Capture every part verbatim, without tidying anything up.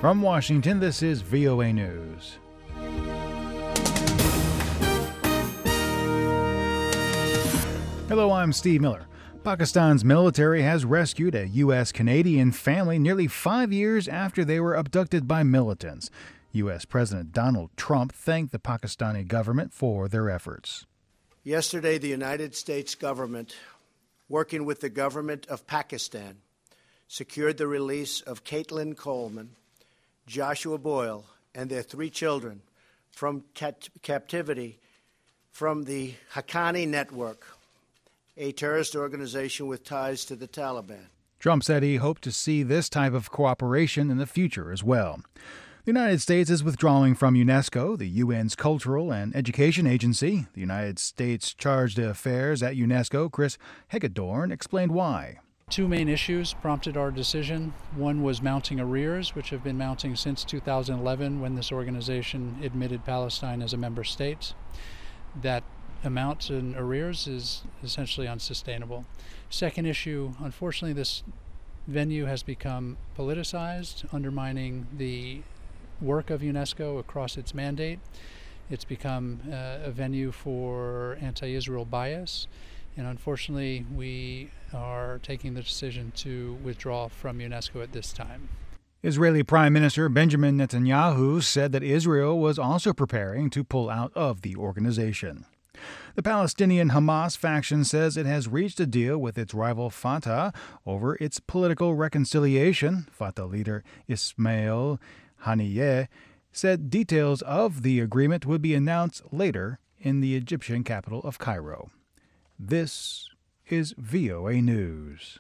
From Washington, this is V O A News. Hello, I'm Steve Miller. Pakistan's military has rescued a U S Canadian family nearly five years after they were abducted by militants. U S President Donald Trump thanked the Pakistani government for their efforts. Yesterday, the United States government, working with the government of Pakistan, secured the release of Caitlin Coleman, Joshua Boyle, and their three children from cat- captivity from the Haqqani Network, a terrorist organization with ties to the Taliban. Trump said he hoped to see this type of cooperation in the future as well. The United States is withdrawing from UNESCO, the U N's cultural and education agency. The United States Charge d'Affaires at UNESCO, Chris Hagedorn, explained why. Two main issues prompted our decision. One was mounting arrears, which have been mounting since two thousand eleven when this organization admitted Palestine as a member state. That amount in arrears is essentially unsustainable. Second issue, unfortunately, this venue has become politicized, undermining the work of UNESCO across its mandate. It's become uh, a venue for anti-Israel bias. And unfortunately, we are taking the decision to withdraw from UNESCO at this time. Israeli Prime Minister Benjamin Netanyahu said that Israel was also preparing to pull out of the organization. The Palestinian Hamas faction says it has reached a deal with its rival Fatah over its political reconciliation. Fatah leader Ismail Haniyeh said details of the agreement would be announced later in the Egyptian capital of Cairo. This is V O A News.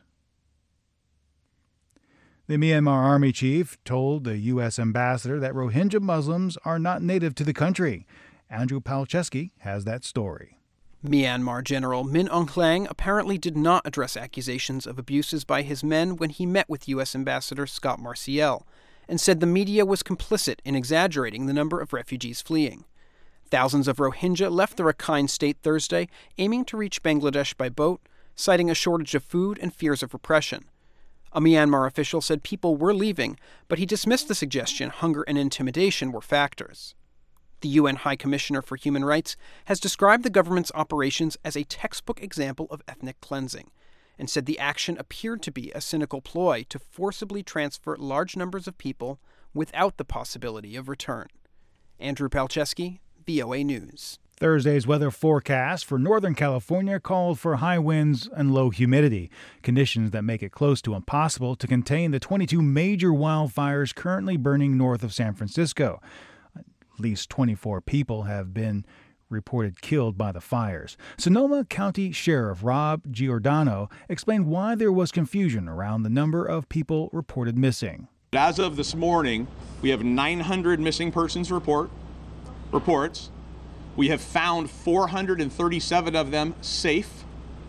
The Myanmar Army chief told the U S ambassador that Rohingya Muslims are not native to the country. Andrew Palczewski has that story. Myanmar General Min Aung Hlaing apparently did not address accusations of abuses by his men when he met with U S Ambassador Scott Marciel, and said the media was complicit in exaggerating the number of refugees fleeing. Thousands of Rohingya left the Rakhine state Thursday, aiming to reach Bangladesh by boat, citing a shortage of food and fears of repression. A Myanmar official said people were leaving, but he dismissed the suggestion hunger and intimidation were factors. The U N High Commissioner for Human Rights has described the government's operations as a textbook example of ethnic cleansing, and said the action appeared to be a cynical ploy to forcibly transfer large numbers of people without the possibility of return. Andrew Palczewski, V O A News. Thursday's weather forecast for Northern California called for high winds and low humidity, conditions that make it close to impossible to contain the twenty-two major wildfires currently burning north of San Francisco. At least twenty-four people have been reported killed by the fires. Sonoma County Sheriff Rob Giordano explained why there was confusion around the number of people reported missing. As of this morning, we have nine hundred missing persons report reports. We have found four hundred thirty-seven of them safe.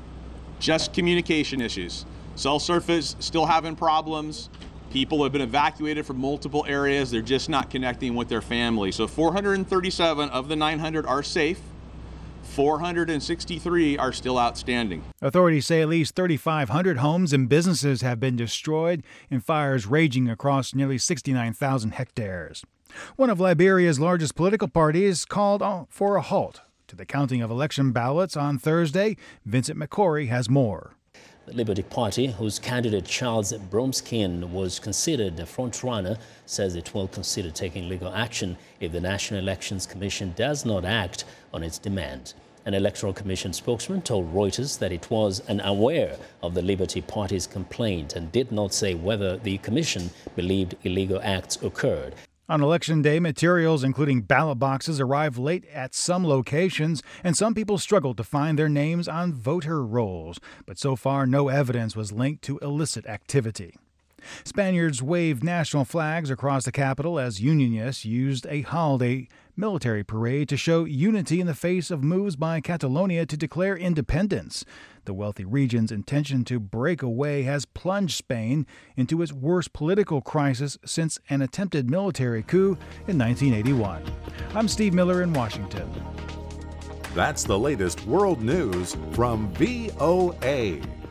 Just communication issues. Cell service still having problems. People have been evacuated from multiple areas. They're just not connecting with their family. So four hundred thirty-seven of the nine hundred are safe. four hundred sixty-three are still outstanding. Authorities say at least thirty-five hundred homes and businesses have been destroyed in fires raging across nearly sixty-nine thousand hectares. One of Liberia's largest political parties called for a halt to the counting of election ballots on Thursday. Vincent McCory has more. The Liberty Party, whose candidate Charles Bromskin was considered the frontrunner, says it will consider taking legal action if the National Elections Commission does not act on its demand. An Electoral Commission spokesman told Reuters that it was unaware of the Liberty Party's complaint and did not say whether the commission believed illegal acts occurred. On Election Day, materials including ballot boxes arrived late at some locations, and some people struggled to find their names on voter rolls. But so far, no evidence was linked to illicit activity. Spaniards waved national flags across the capital as Unionists used a holiday military parade to show unity in the face of moves by Catalonia to declare independence. The wealthy region's intention to break away has plunged Spain into its worst political crisis since an attempted military coup in nineteen eighty-one. I'm Steve Miller in Washington. That's the latest world news from V O A.